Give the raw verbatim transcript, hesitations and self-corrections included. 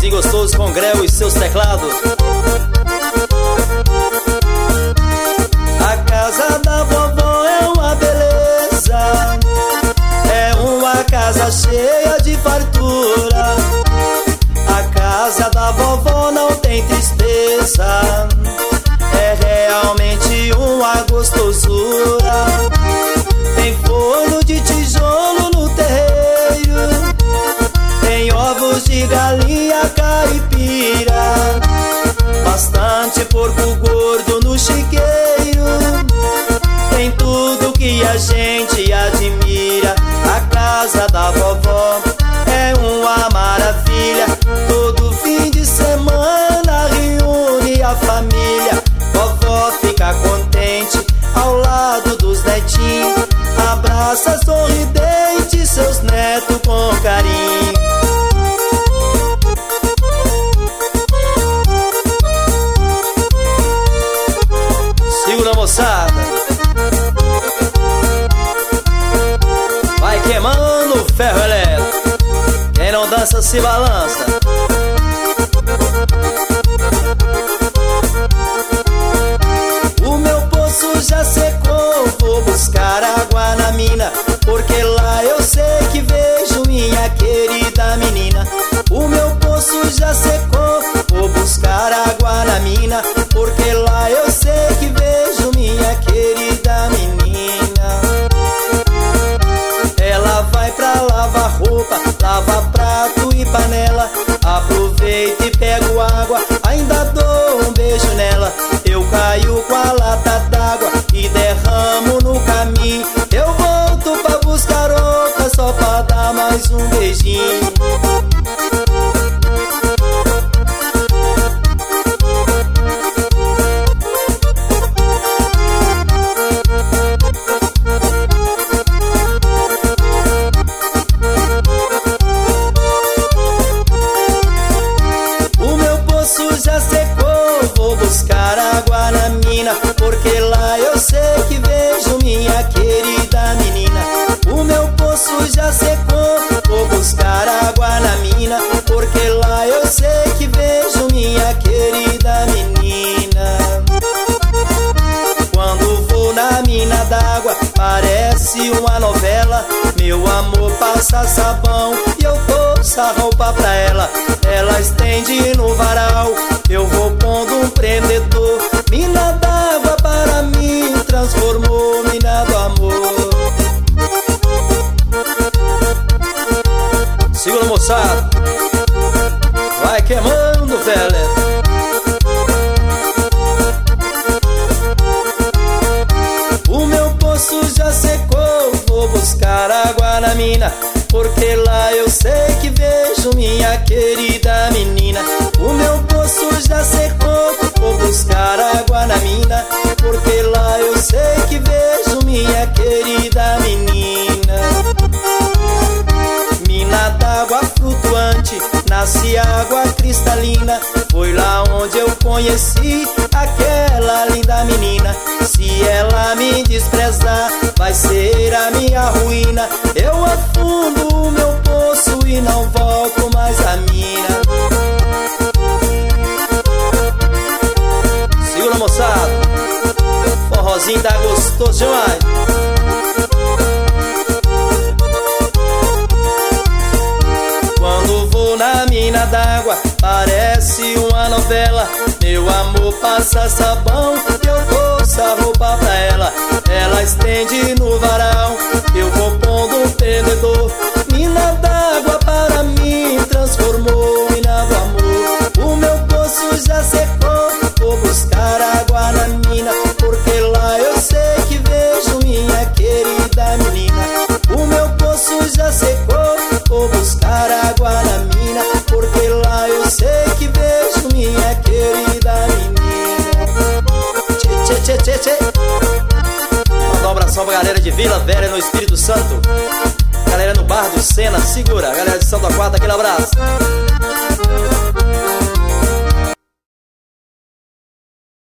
forrozinho gostoso com Grel e seus teclados. A casa da vovó é uma beleza, é uma casa cheia de fartura. A casa da vovó não tem tristeza, é realmente uma gostosura. Tem forno de tijolo no terreiro, tem ovos de galinha caipira, bastante porco gordo no chiqueiro. Tem tudo que a gente admira. A casa da vovó é uma maravilha. Todo fim de semana reúne a família. Vovó fica contente ao lado dos netinhos, abraça sorridente seus netos com carinho. Segura, moçada, vai queimando o ferro elétrico, quem não dança se balança. O meu poço já secou, vou buscar água na mina, porque lá eu sei que vejo minha querida menina. O meu poço já secou, vou buscar água na mina, porque lá eu sei que vejo minha querida menina. Ela vai pra lavar roupa, lava prato e panela, aproveita e pego água, ainda dou um beijo nela. Eu caio com a lata d'água e derramo no caminho. Eu volto pra buscar outra só pra dar mais um beijinho. O meu poço já secou, vou buscar água na mina, porque lá eu sei que vejo minha querida menina. O meu poço já secou, vou buscar água na mina, porque lá eu sei que vejo minha querida menina. Quando vou na mina d'água parece uma novela. Meu amor passa sabão e eu torço a roupa pra ela. Ela estende no varal, eu vou pondo um prendedor. Mina d'água para mim transformou mina do amor. Segura, moçada, vai queimando, velho. O meu poço já secou, vou buscar água na mina, porque lá eu sei que vejo minha querida menina. O meu poço já secou, vou buscar água na mina, porque lá eu sei que vejo minha querida menina. Mina d'água flutuante, nasce água cristalina. Foi lá onde eu conheci aquela linda menina. Se ela me desprezar, vai ser a minha ruína. Eu afundo o meu poço e não volto mais a mina. Segura, moçada, forrozinho tá gostoso demais. Quando vou na mina d'água parece uma novela. Meu amor passa sabão, eu torço a roupa pra ela. Ela estende no varal, eu vou pondo um prendedor. Mina d'água para mim transformou mina do amor. O meu poço já secou, vou buscar água na mina, porque lá eu sei que vejo minha querida menina. O meu poço já secou, vou buscar água na mina, porque lá eu sei que vejo minha querida menina. Tchê, tchê, tchê, tchê, tchê. Mandar um abração pra galera de Vila Velha no Espírito Santo, galera no Bar do Sena, segura, galera de Santa Quarta, aquele abraço.